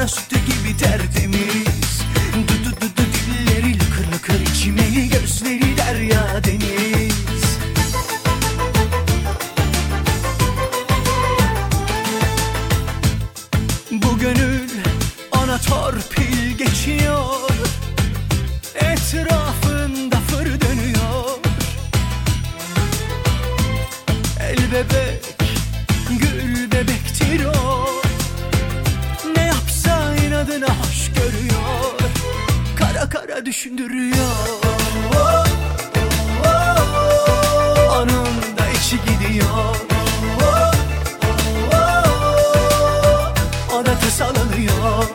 ana sütü gibi tertemiz. Dilleri lıkır lıkır içimeli, gözleri derya deniz. Bu gönül ana torpil geçiyor, etrafında fır dönüyor. El bebek, gül bebektir o, ne yapsa inadına hoş görüyor, kara kara düşündürüyor. Onun da içi gidiyor, o da tasalanıyor.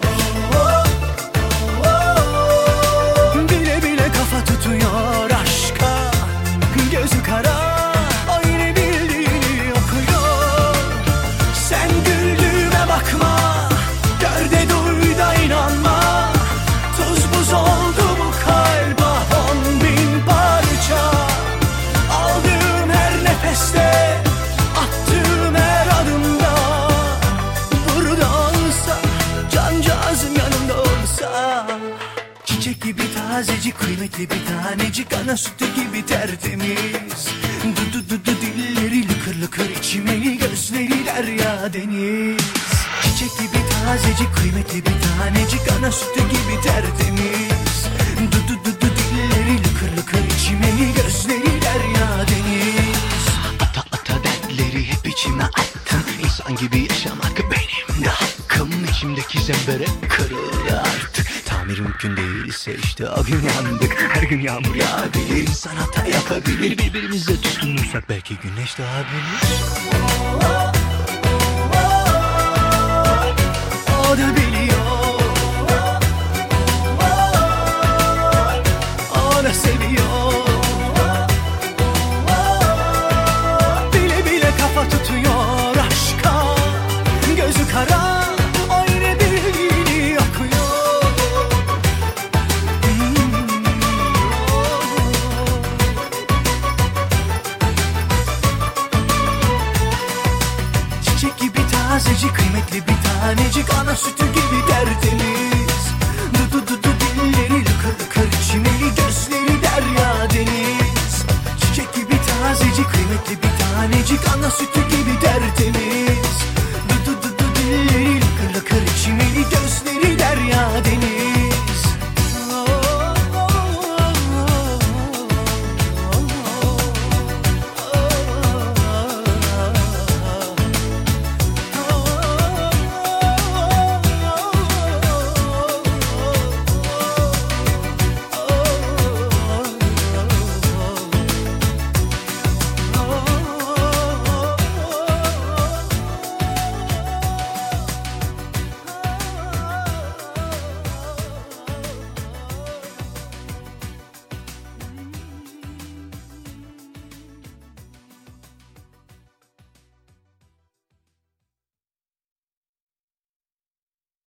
Bile bile kafa tutuyor aşka, gözü kara, o yine bildiğini okuyor. Sen güldüğüme bakma, gör de duy da inanma. Tuz buz oldu bu kalp, 10.000 parça. Aldığım her nefeste, attığım her adımda, burada olsa, cancağızım yanımda olsa. Çiçek gibi tazecik, kıymetli bir tanecik, ana sütü gibi tertemiz. Dilleri lıkır lıkır içimeli, gözleri derya deniz. Çiçek gibi tazecik, kıymetli bir tanecik, ana sütü gibi tertemiz. Dilleri lıkır lıkır içimeli, gözleri derya deniz. Ata ata dertleri hep içime attım, İnsan gibi yaşamak benim de hakkım. İçimdeki zemberek kırıldı artık, tamir mümkün değilse işte o gün yandık. Her gün yağmur yağabilir, insan hata yapabilir. Birbirimize tutunursak belki güneş doğabilir. O da biliyor, o da seviyor. Bile bile kafa tutuyor aşka, gözü kara, o yine bildiğini okuyor. Çiçek gibi tazecik, kıymetli bir tanecik, ana sütü gibi tertemiz. Dilleri lıkır lıkır içimeli, gözleri derya deniz. Çiçek gibi tazecik, kıymetli bir tanecik, ana sütü gibi tertemiz.